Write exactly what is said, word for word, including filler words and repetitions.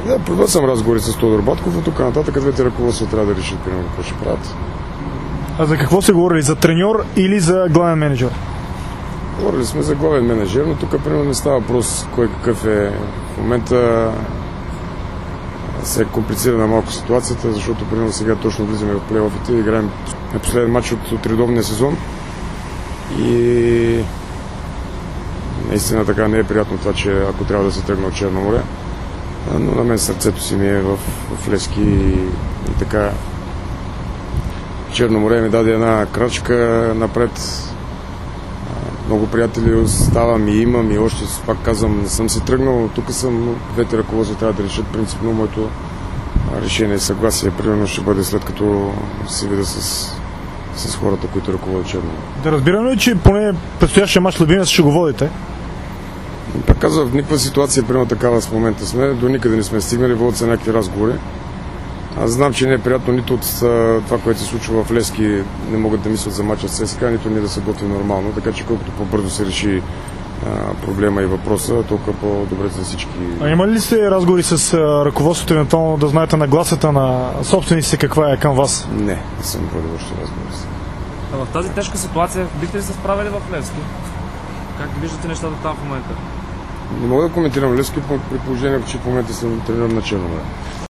Да, провел съм разговори с Тодор Батков, а тук нататък двете ръководства трябва да решат примерно какво ще правят. А за какво се говорили? За треньор или за главен менеджер? Говорили сме за главен менеджер, но тук примерно не става въпрос кой какъв е. В момента се е комплицирана малко ситуацията, защото примерно сега точно влизаме в плейофите и играем на последен матч от, от редовния сезон. И наистина така не е приятно това, че ако трябва да се тръгна от Черно море. Но на мен сърцето си ми е в, в Левски и, и така Черно море ми даде една крачка напред. Много приятели оставам и имам и още пак казвам, не съм си тръгнал, но тук съм, но двете ръководства трябва да решат принципно. Моето решение и съгласие примерно ще бъде след като се видя с, с хората, които ръководят Черно море. Да разбирам ли, че поне предстоящия мач Любимец ще го водите? Пак казвам, в никаква ситуация, примерно такава в момента сме, до никъде не сме стигнали, водят се някакви разговори. Аз знам, че не е приятно нито от това, което се случва в Левски, не могат да мислят за мача с ЦСКА, нито ние да се готвим нормално, така че колкото по-бързо се реши а, проблема и въпроса, толкова по-добре за всички. А има ли сте разговори с а, ръководството, евентуално да знаете нагласата на собствениците каква е към вас? Не, не съм водил още разговори. А в тази тежка ситуация бихте ли се справили в Левски? Как виждате нещата там в момента? Не мога да коментирам Левски при положение, че в момента съм трениран на Черно море.